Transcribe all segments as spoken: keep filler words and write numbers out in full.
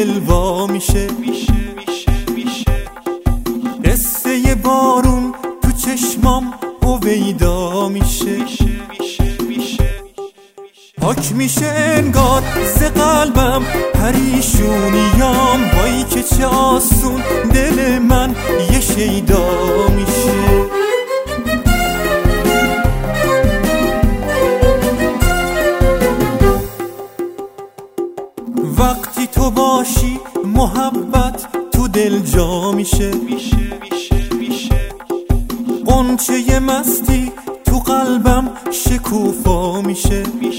دل وا میشه. قصه بارون تو چشمام هویدا میشه. پاک میشه انگار ز قلبم پریشونیام، وای که چه آسون دل من یه شیدا میشه. وقتی تو باشی محبت تو دل جا میشه. غنچه مستی تو قلبم شکوفا میشه.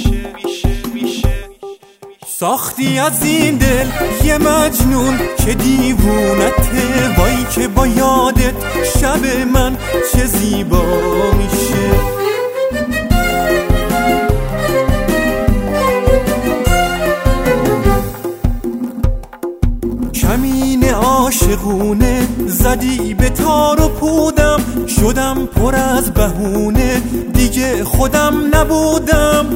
ساختی از این دل یه مجنون که دیوونته، وای که با یادت شب من چه زیبا میشه. کمین عاشقونه زدی به تار و پودم، شدم پر از بهونه دیگه خودم نبودم.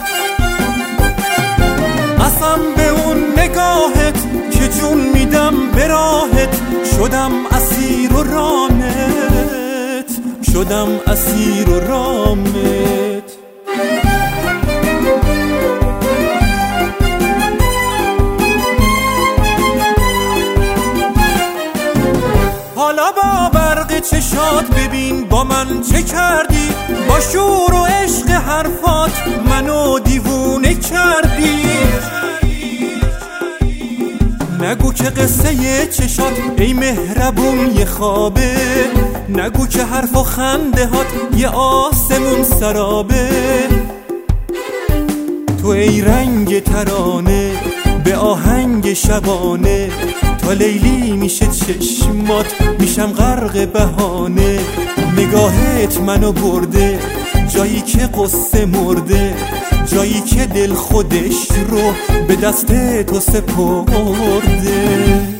قسم به اون نگاهت که جون میدم به راهت، شدم اسیر و رامت، شدم اسیر و رامت. حالا با برق چشات ببین با من چه کردی، با شور و عشق حرفات منو دیوونه کردی. نگو که قصه چشات ای مهربون یه خوابه، نگو که حرف و خنده هات یه آسمون سرابه. تو ای رنگ ترانه به آهنگ شبانه، تا لیلی میشه چشمات میشم غرق بهانه. نگاهت منو برده جایی که قصه مرده، جایی که دل خودش رو به دست تو سپرده.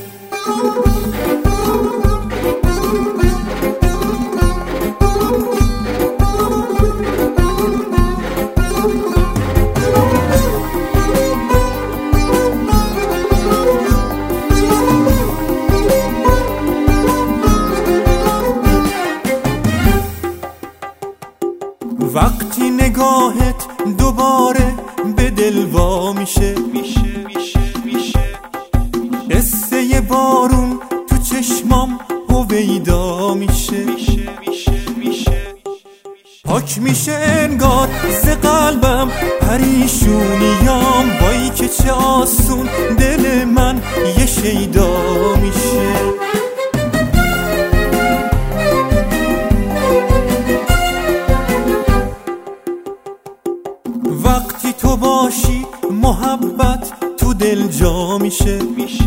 وقتی نگاهت دوباره به دل وا میشه. قصه بارون تو چشمام هویدا میشه. پاک میشه انگار ز قلبم پریشونیام، وای که چه آسون دل من یه شیدا میشه. وقتی تو باشی محبت تو دل جا میشه.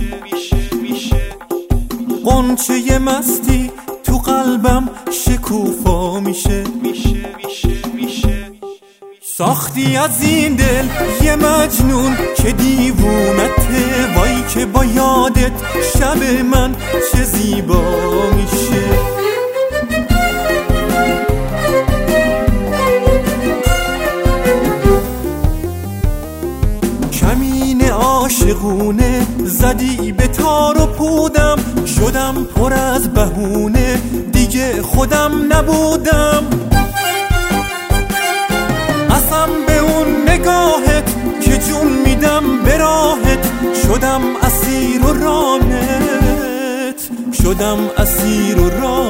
غنچه مستی تو قلبم شکوفا میشه. ساختی از این دل یه مجنون که دیوونته، وای که با یادت شب من چه زیبا میشه. کمین عاشقونه زدی به تار و پودم، شدم پر از بهونه دیگه خودم نبودم. قسم به اون نگاهت که جون میدم به راهت، شدم اسیر و رامت، شدم اسیر و رامت.